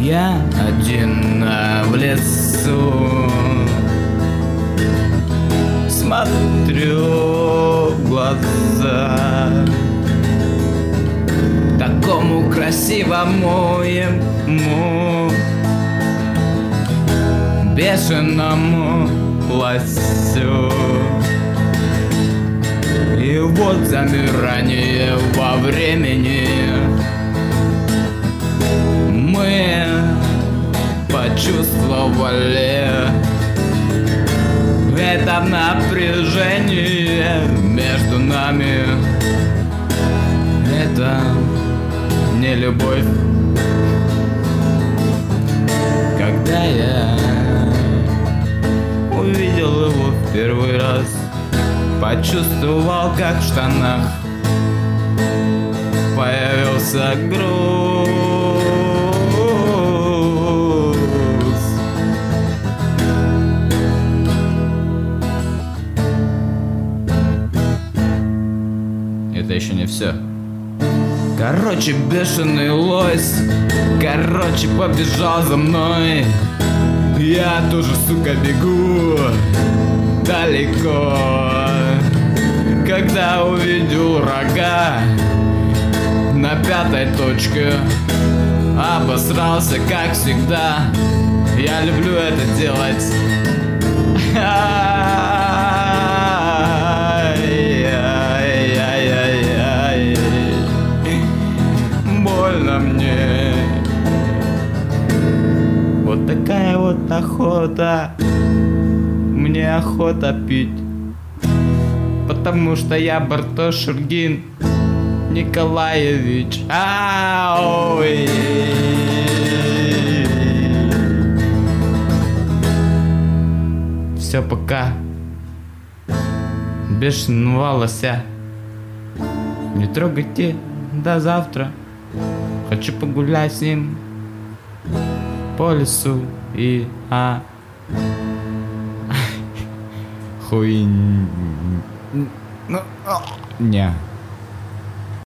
Я один в лесу смотрю в глаза такому красивому ему бешеному лосю. И вот замирание во времени мы почувствовали это напряжение между нами. Это не любовь. Когда я увидел его в первый раз, почувствовал, как в штанах появился груз. Это еще не все. Короче, бешеный лось, короче, побежал за мной. Я тоже, сука, бегу далеко. Когда увидел рога на 5-й точке, обосрался, как всегда. Я люблю это делать. Больно мне. Вот такая вот охота. Мне охота пить, потому что я Бартошургин Николаевич. Ау-ой. Все, пока. Бешеного лося не трогайте до завтра. Хочу погулять с ним по лесу и хуй. Ну, не.